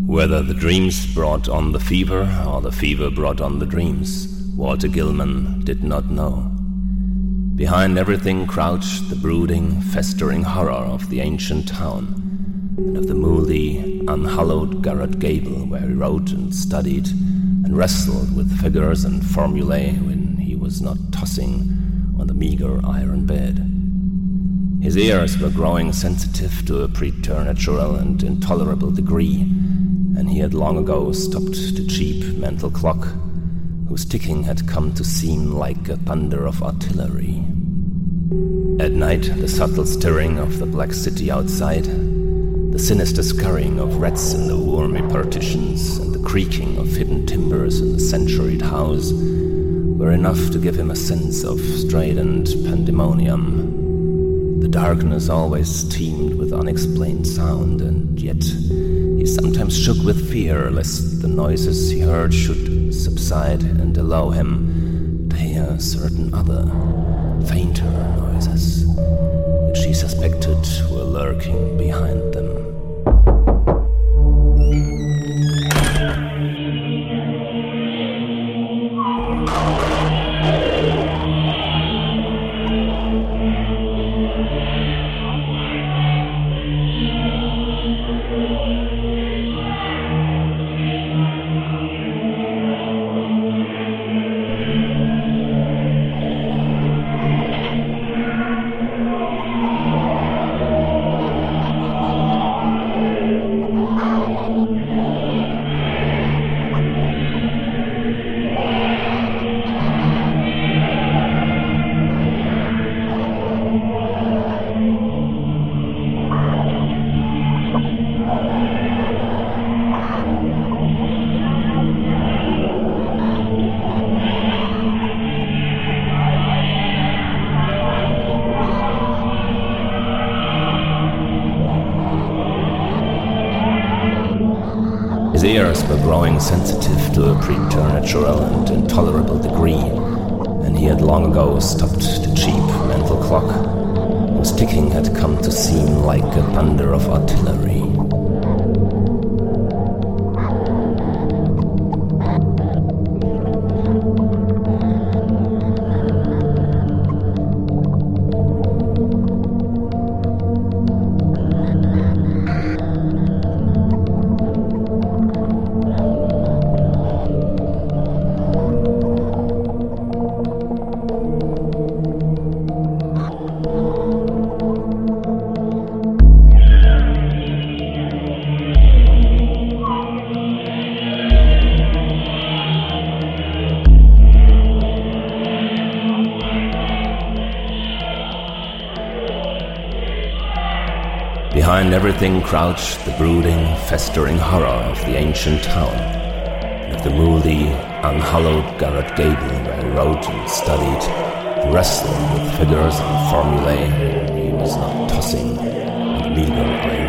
Whether the dreams brought on the fever or the fever brought on the dreams, Walter Gilman did not know. Behind everything crouched the brooding, festering horror of the ancient town, and of the mouldy, unhallowed garret gable where he wrote and studied and wrestled with figures and formulae when he was not tossing on the meager iron bed. His ears were growing sensitive to a preternatural and intolerable degree, and he had long ago stopped the cheap mental clock, whose ticking had come to seem like a thunder of artillery. At night, the subtle stirring of the black city outside, the sinister scurrying of rats in the wormy partitions, and the creaking of hidden timbers in the centuried house were enough to give him a sense of strident pandemonium. The darkness always teemed with unexplained sound, and yet he sometimes shook with fear lest the noises he heard should subside and allow him to hear certain other, fainter noises, which he suspected were lurking behind them. His ears were growing sensitive to a preternatural and intolerable degree, and he had long ago stopped the cheap mental clock, whose ticking had come to seem like a thunder of artillery. Behind everything crouched the brooding, festering horror of the ancient town, and of the mouldy, unhallowed garret gable where he wrote and studied and wrestled with figures and formulae when he was not tossing on the meager iron